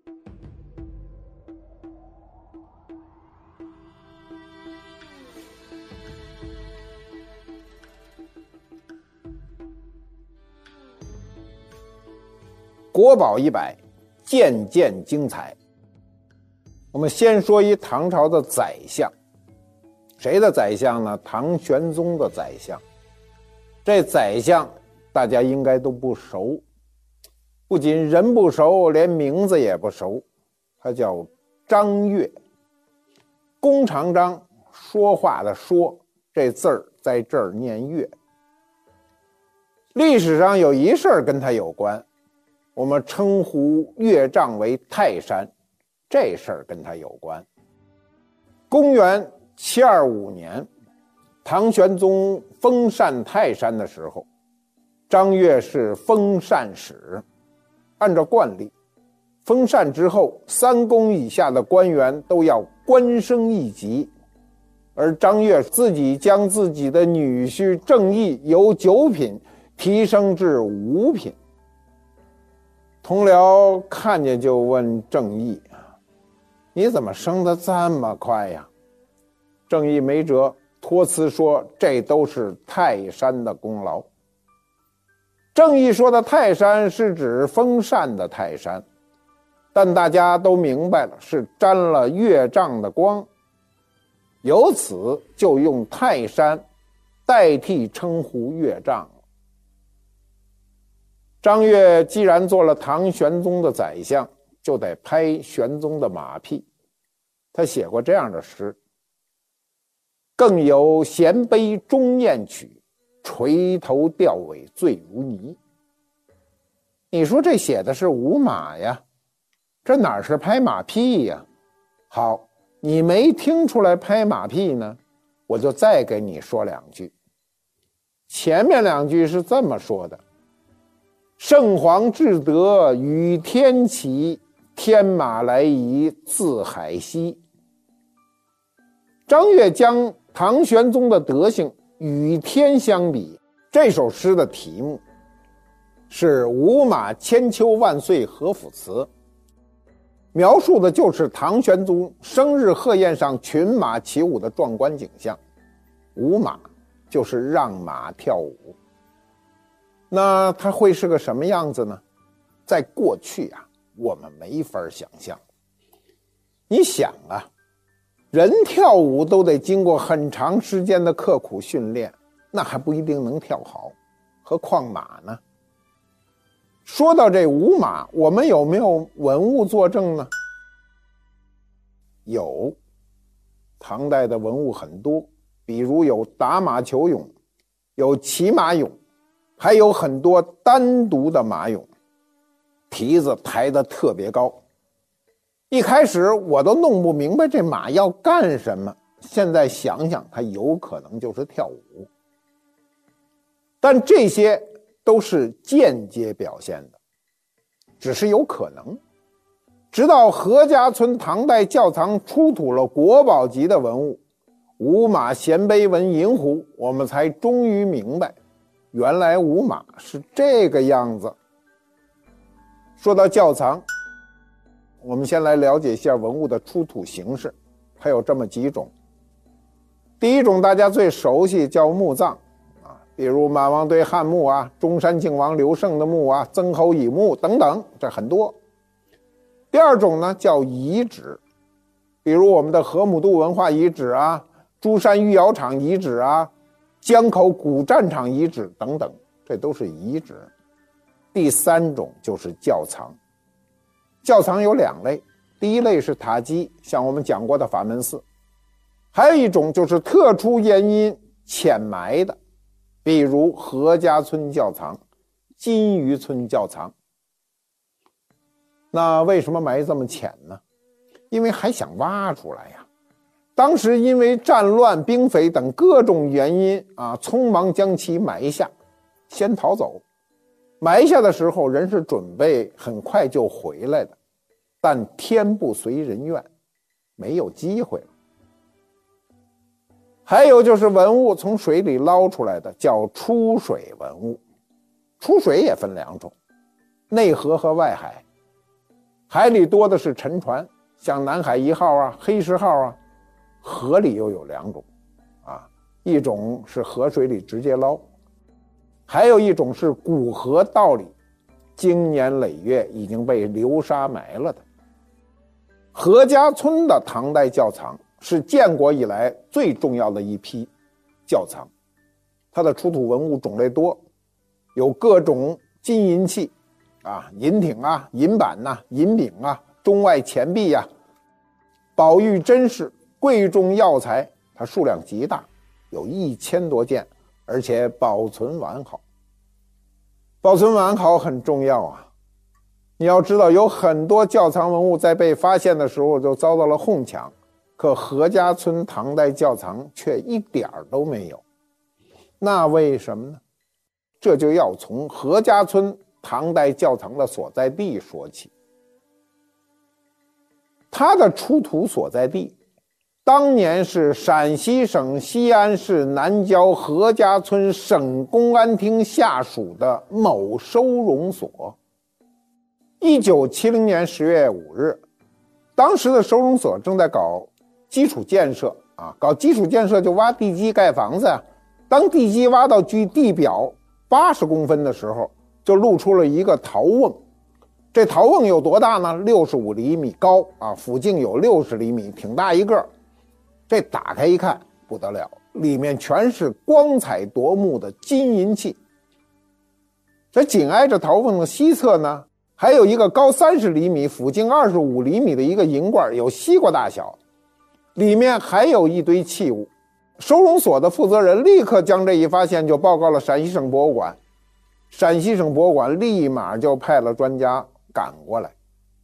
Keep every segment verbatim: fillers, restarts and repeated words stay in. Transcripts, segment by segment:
国宝一百，件件精彩。我们先说一唐朝的宰相，谁的宰相呢？唐玄宗的宰相。这宰相大家应该都不熟，不仅人不熟，连名字也不熟。他叫张悦，弓长张，说话的说，这字儿在这儿念悦。历史上有一事儿跟他有关，我们称呼岳丈为泰山，这事儿跟他有关。公元七二五年，唐玄宗封禅泰山的时候，张悦是封禅使。按照惯例，封禅之后，三公以下的官员都要官升一级，而张悦自己将自己的女婿郑义由九品提升至五品。同僚看见就问郑义：“你怎么升得这么快呀？”郑义没辙，托辞说这都是泰山的功劳。郑义说的泰山是指封禅的泰山，但大家都明白了，是沾了岳丈的光，由此就用泰山代替称呼岳丈。张悦既然做了唐玄宗的宰相，就得拍玄宗的马屁。他写过这样的诗：更有衔杯终宴曲，垂头吊尾醉如泥。你说这写的是舞马呀，这哪是拍马屁呀？好，你没听出来拍马屁呢，我就再给你说两句。前面两句是这么说的：圣皇至德与天齐，天马来仪自海西。张悦将唐玄宗的德行与天相比，这首诗的题目是舞马千秋万岁何府词，描述的就是唐玄宗生日贺宴上群马起舞的壮观景象。舞马就是让马跳舞。那它会是个什么样子呢？在过去啊，我们没法想象。你想啊，人跳舞都得经过很长时间的刻苦训练，那还不一定能跳好，何况马呢？说到这舞马，我们有没有文物作证呢？有，唐代的文物很多，比如有打马球俑，有骑马俑，还有很多单独的马俑，蹄子抬得特别高。一开始我都弄不明白这马要干什么，现在想想它有可能就是跳舞。但这些都是间接表现的，只是有可能。直到何家村唐代窖藏出土了国宝级的文物舞马衔杯纹银壶，我们才终于明白原来舞马是这个样子。说到窖藏，我们先来了解一下文物的出土形式，它有这么几种。第一种大家最熟悉，叫墓葬啊，比如马王堆汉墓啊，中山靖王刘胜的墓啊，曾侯乙墓等等，这很多。第二种呢叫遗址，比如我们的河姆渡文化遗址啊，珠山御窑厂遗址啊，江口古战场遗址等等，这都是遗址。第三种就是窖藏。窖藏有两类，第一类是塔基，像我们讲过的法门寺，还有一种就是特殊原因浅埋的，比如何家村窖藏、金鱼村窖藏。那为什么埋这么浅呢？因为还想挖出来呀。当时因为战乱、兵匪等各种原因啊，匆忙将其埋下，先逃走。埋下的时候人是准备很快就回来的，但天不随人愿，没有机会了。还有就是文物从水里捞出来的，叫出水文物。出水也分两种，内河和外海。 海里多的是沉船，像南海一号啊、黑石号啊。河里又有两种啊，一种是河水里直接捞，还有一种是古河道里经年累月已经被流沙埋了的。何家村的唐代窖藏是建国以来最重要的一批窖藏，它的出土文物种类多，有各种金银器啊，银艇啊、银板呐、啊、银饼啊、中外钱币呀、啊，宝玉珍饰、贵重药材，它数量极大，有一千多件，而且保存完好。保存完好很重要啊！你要知道，有很多窖藏文物在被发现的时候就遭到了哄抢，可何家村唐代窖藏却一点儿都没有。那为什么呢？这就要从何家村唐代窖藏的所在地说起。它的出土所在地当年是陕西省西安市南郊何家村省公安厅下属的某收容所。一九七零年十月五日，当时的收容所正在搞基础建设啊，搞基础建设就挖地基盖房子啊。当地基挖到距地表八十公分的时候，就露出了一个陶瓮。这陶瓮有多大呢？六十五厘米高啊，腹径有六十厘米，挺大一个。这打开一看不得了，里面全是光彩夺目的金银器。这紧挨着陶瓮的西侧呢，还有一个高三十厘米、腹径二十五厘米的一个银罐，有西瓜大小，里面还有一堆器物。收容所的负责人立刻将这一发现就报告了陕西省博物馆，陕西省博物馆立马就派了专家赶过来。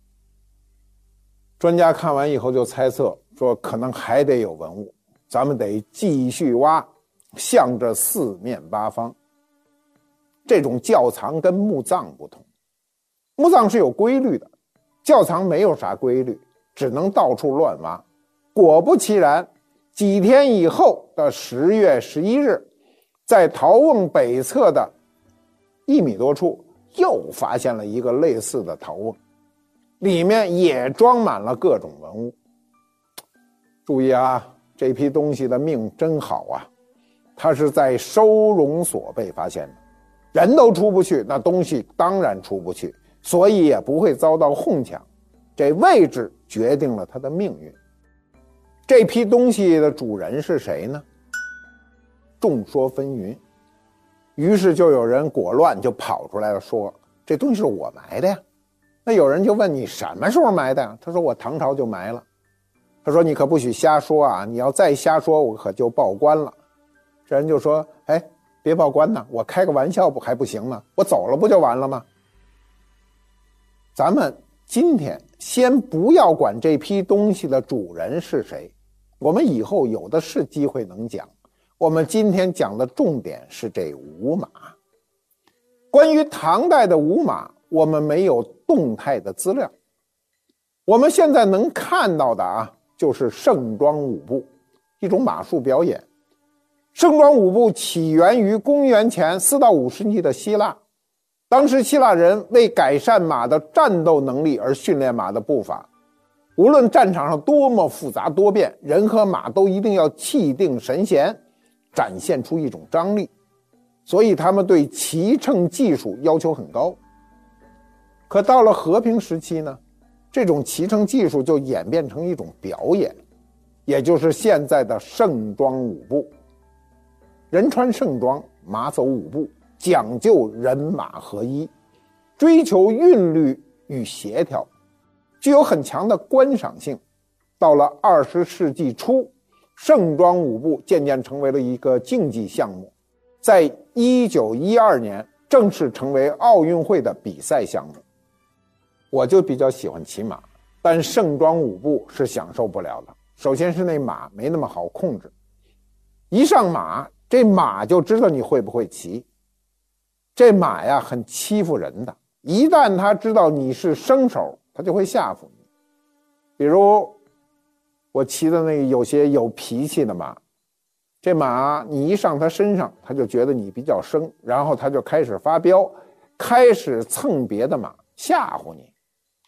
专家看完以后就猜测说，可能还得有文物，咱们得继续挖，向着四面八方。这种窖藏跟墓葬不同，墓葬是有规律的，窖藏没有啥规律，只能到处乱挖。果不其然，几天以后的十月十一日，在陶瓮北侧的一米多处又发现了一个类似的陶瓮，里面也装满了各种文物。注意啊，这批东西的命真好啊，它是在收容所被发现的，人都出不去，那东西当然出不去，所以也不会遭到哄抢。这位置决定了它的命运。这批东西的主人是谁呢？众说纷纭，于是就有人果乱就跑出来了，说这东西是我埋的呀。那有人就问，你什么时候埋的呀？他说我唐朝就埋了。他说你可不许瞎说啊，你要再瞎说我可就报官了。这人就说，哎，别报官呢，我开个玩笑不还不行吗？我走了不就完了吗？咱们今天先不要管这批东西的主人是谁，我们以后有的是机会能讲。我们今天讲的重点是这五马。关于唐代的五马，我们没有动态的资料，我们现在能看到的啊，就是盛装舞步，一种马术表演。盛装舞步起源于公元前四到五世纪的希腊，当时希腊人为改善马的战斗能力而训练马的步伐。无论战场上多么复杂多变，人和马都一定要气定神闲，展现出一种张力，所以他们对骑乘技术要求很高。可到了和平时期呢，这种骑乘技术就演变成一种表演，也就是现在的盛装舞步。人穿盛装，马走舞步，讲究人马合一，追求韵律与协调，具有很强的观赏性。到了二十世纪初，盛装舞步渐渐成为了一个竞技项目，在一九一二年正式成为奥运会的比赛项目。我就比较喜欢骑马，但盛装舞步是享受不了的。首先是那马没那么好控制，一上马，这马就知道你会不会骑。这马呀很欺负人的，一旦他知道你是生手，他就会吓唬你。比如我骑的那个有些有脾气的马，这马你一上他身上，他就觉得你比较生，然后他就开始发飙，开始蹭别的马，吓唬你。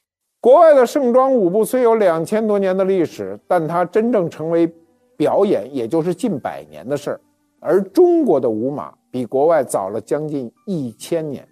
国外的盛装舞步虽有两千多年的历史，但它真正成为表演也就是近百年的事儿。而中国的舞马比国外早了将近一千年。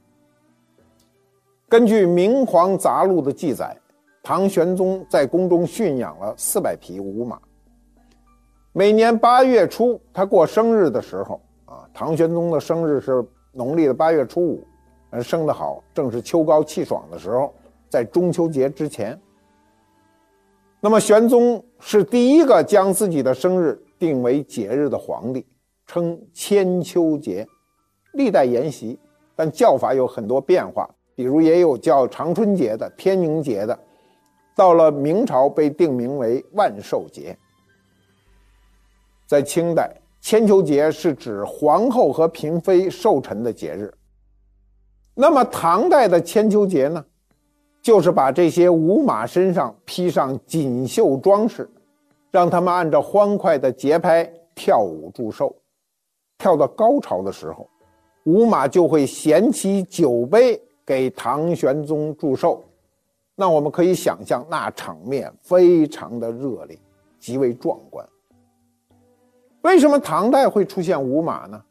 根据《明皇杂录》的记载，唐玄宗在宫中驯养了四百匹舞马。每年八月初，他过生日的时候啊，唐玄宗的生日是农历的八月初五，生得好，正是秋高气爽的时候，在中秋节之前。那么玄宗是第一个将自己的生日定为节日的皇帝，称千秋节，历代沿袭，但叫法有很多变化，比如也有叫长春节的、天宁节的，到了明朝被定名为万寿节。在清代，千秋节是指皇后和嫔妃寿辰的节日。那么唐代的千秋节呢，就是把这些舞马身上披上锦绣装饰，让他们按照欢快的节拍跳舞祝寿。跳到高潮的时候，舞马就会衔起酒杯给唐玄宗祝寿。那我们可以想象，那场面非常的热烈，极为壮观。为什么唐代会出现舞马呢？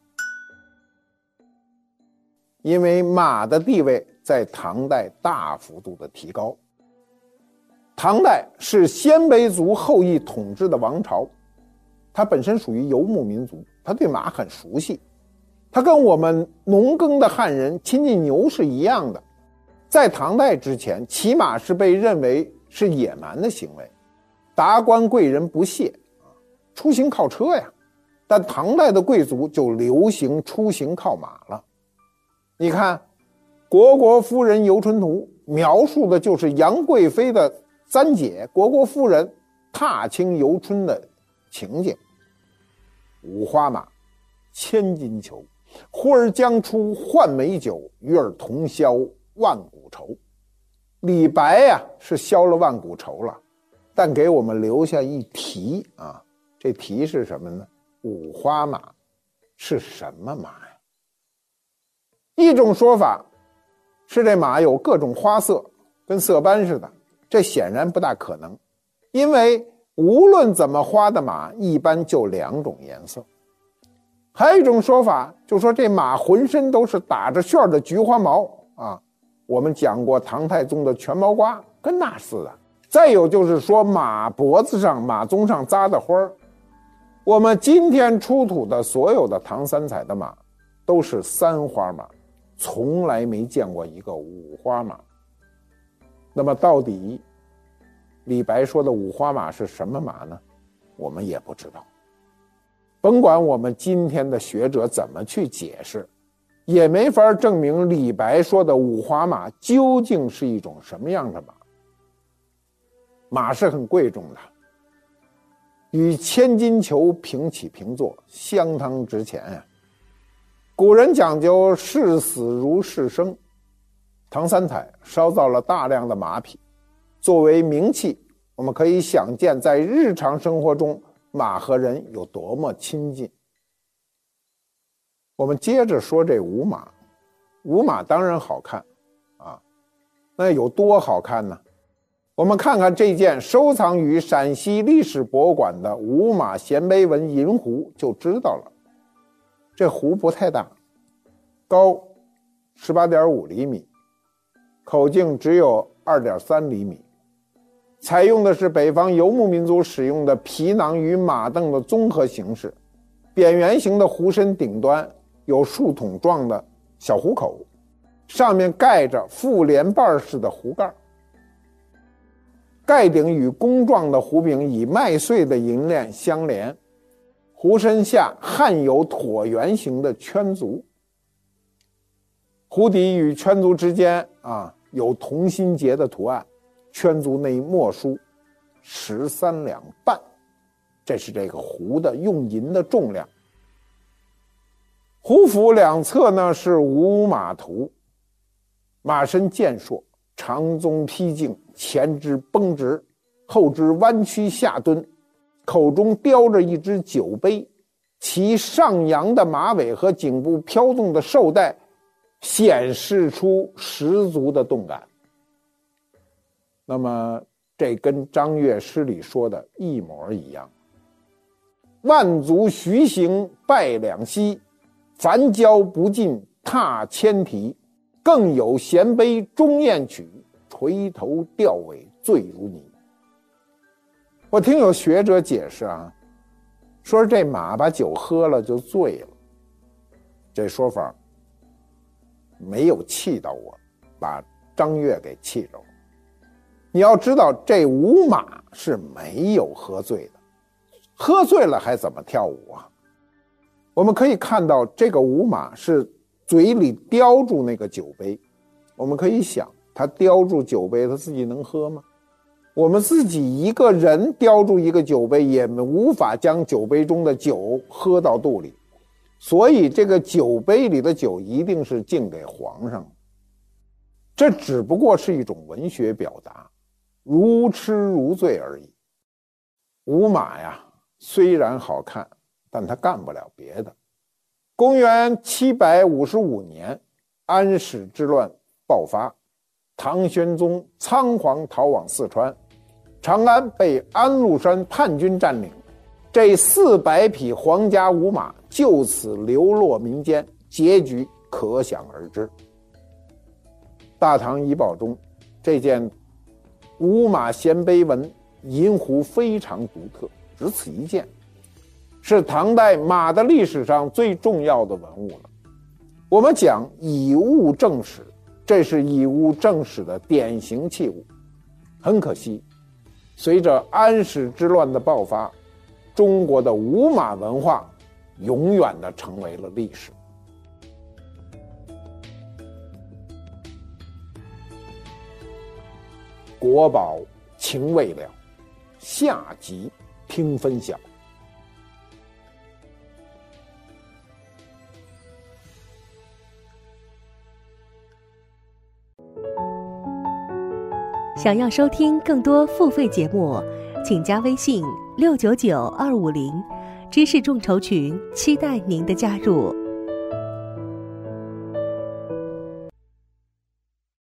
因为马的地位在唐代大幅度的提高。唐代是鲜卑族后裔统治的王朝，它本身属于游牧民族，他对马很熟悉，他跟我们农耕的汉人亲近牛是一样的。在唐代之前，骑马是被认为是野蛮的行为，达官贵人不屑，出行靠车呀。但唐代的贵族就流行出行靠马了。你看《虢国夫人游春图》描述的就是杨贵妃的三姐虢国夫人踏青游春的情景。五花马，千金裘，呼儿将出换美酒，与尔同销万古愁。李白呀、啊、是消了万古愁了，但给我们留下一题啊，这题是什么呢？五花马是什么马呀？一种说法是这马有各种花色，跟色斑似的，这显然不大可能，因为无论怎么花的马一般就两种颜色。还有一种说法就说这马浑身都是打着旋的菊花毛啊，我们讲过唐太宗的全毛瓜跟那似的。再有就是说马脖子上马鬃上扎的花儿。我们今天出土的所有的唐三彩的马都是三花马，从来没见过一个五花马。那么到底李白说的五花马是什么马呢？我们也不知道。甭管我们今天的学者怎么去解释，也没法证明李白说的五花马究竟是一种什么样的马。马是很贵重的，与千金裘平起平坐，相当值钱呀、啊。古人讲究视死如视生，唐三彩烧造了大量的马匹作为名器，我们可以想见在日常生活中马和人有多么亲近。我们接着说这舞马，舞马当然好看啊，那有多好看呢？我们看看这件收藏于陕西历史博物馆的舞马衔杯纹银壶就知道了。这壶不太大，高 十八点五厘米，口径只有 二点三厘米，采用的是北方游牧民族使用的皮囊与马镫的综合形式。扁圆形的壶身顶端有树筒状的小壶口，上面盖着覆连瓣式的壶盖，盖顶与弓状的壶柄以麦穗的银链相连，壶身下焊有椭圆形的圈足，壶底与圈足之间啊有同心结的图案，圈足内墨书十三两半，这是这个壶的用银的重量。壶腹两侧呢是五马图，马身健硕，长鬃披颈，前肢绷直，后肢弯曲下蹲，口中叼着一只酒杯，其上扬的马尾和颈部飘动的绶带显示出十足的动感。 那么这跟张悦诗里说的一模一样。万足徐行拜两栖，凡交不尽踏千蹄。更有衔杯终宴曲，垂头吊尾醉如泥。我听有学者解释啊，说这马把酒喝了就醉了，这说法没有气到我，把张悦给气着了。你要知道，这舞马是没有喝醉的，喝醉了还怎么跳舞啊？我们可以看到，这个舞马是嘴里叼住那个酒杯，我们可以想，他叼住酒杯，他自己能喝吗？我们自己一个人叼住一个酒杯，也无法将酒杯中的酒喝到肚里，所以这个酒杯里的酒一定是敬给皇上的。这只不过是一种文学表达，如痴如醉而已。舞马呀，虽然好看，但它干不了别的。公元七百五十五年，安史之乱爆发，唐玄宗仓皇逃往四川，长安被安禄山叛军占领，这四百匹皇家舞马就此流落民间，结局可想而知。大唐遗宝中，这件舞马衔杯纹银壶非常独特，只此一件，是唐代马的历史上最重要的文物了。我们讲以物正史，这是以物正史的典型器物。很可惜，随着安史之乱的爆发，中国的舞马文化永远的成为了历史。国宝情未了，下集听分晓。 想要收听更多付费节目，请加微信六九九二五零知识众筹群，期待您的加入。